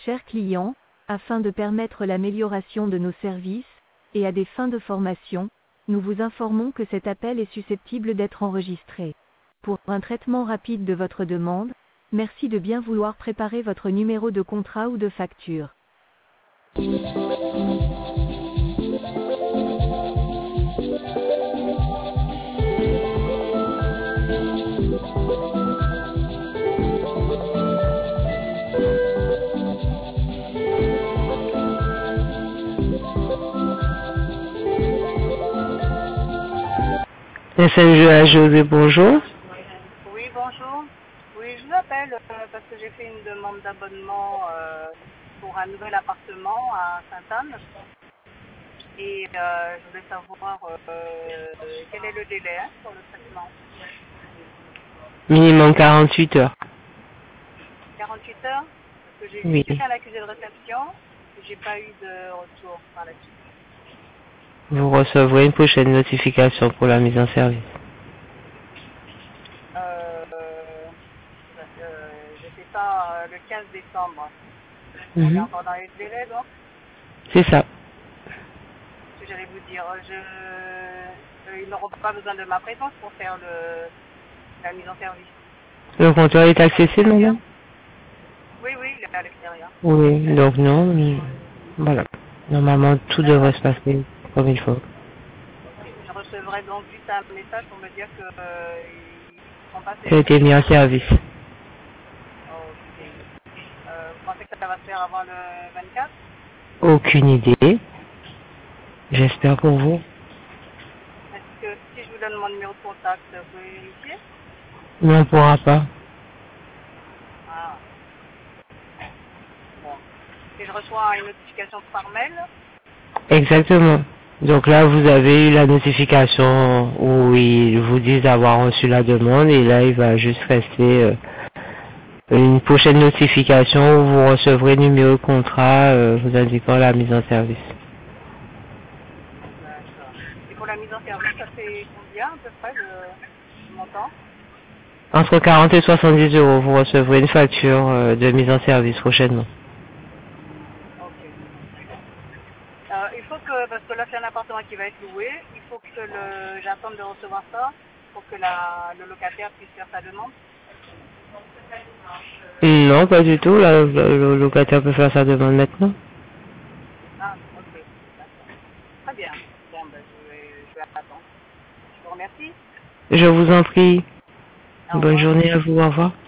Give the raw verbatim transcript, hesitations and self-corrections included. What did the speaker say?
Chers clients, afin de permettre l'amélioration de nos services, et à des fins de formation, nous vous informons que cet appel est susceptible d'être enregistré. Pour un traitement rapide de votre demande, merci de bien vouloir préparer votre numéro de contrat ou de facture. S N G A José, bonjour. Oui, bonjour. Oui, je vous appelle euh, parce que j'ai fait une demande d'abonnement euh, pour un nouvel appartement à Sainte-Anne. Et euh, je voulais savoir euh, quel est le délai hein, pour le traitement. Minimum quarante-huit heures. quarante-huit heures. Parce que j'ai Oui. juste fait l'accusé de réception et j'ai pas eu de retour par la suite. Vous recevrez une prochaine notification pour la mise en service. Euh, euh, j'ai fait ça euh, le quinze décembre. On est Mhm. encore dans les délais donc. C'est ça. Ce que j'allais vous dire, je, euh, ils n'auront pas besoin de ma présence pour faire le, la mise en service. Le compteur est accessible, madame? Oui, oui, il est à l'extérieur. Oui, donc non. euh, Voilà. Normalement, tout D'accord. devrait se passer comme il faut. Ok. Je recevrai donc juste un message pour me dire que euh, ils sont passés. Ça a été mis en service. Ok. Euh, vous pensez que ça va se faire avant le vingt-quatre? Aucune idée. J'espère pour vous. Est-ce que si je vous donne mon numéro de contact, vous pouvez vérifier? Mais on ne pourra pas. Ah, bon. Et je reçois une notification par mail? Exactement. Donc là, vous avez eu la notification où ils vous disent avoir reçu la demande et là, il va juste rester euh, une prochaine notification où vous recevrez le numéro de contrat euh, vous indiquant la mise en service. D'accord. Et pour la mise en service, ça fait combien à peu près de montant? Entre quarante et soixante-dix euros, vous recevrez une facture euh, de mise en service prochainement. Ok, d'accord. Euh, il faut que, parce que là c'est un appartement qui va être loué, il faut que le, j'attende de recevoir ça pour que la, le locataire puisse faire sa demande. Non, pas du tout. Là, le, le locataire peut faire sa demande maintenant. Ah, ok, d'accord. Très bien. Bon, ben, je vais, je vais attendre. Je vous remercie. Je vous en prie. Au Bonne revoir. journée à vous. Au revoir.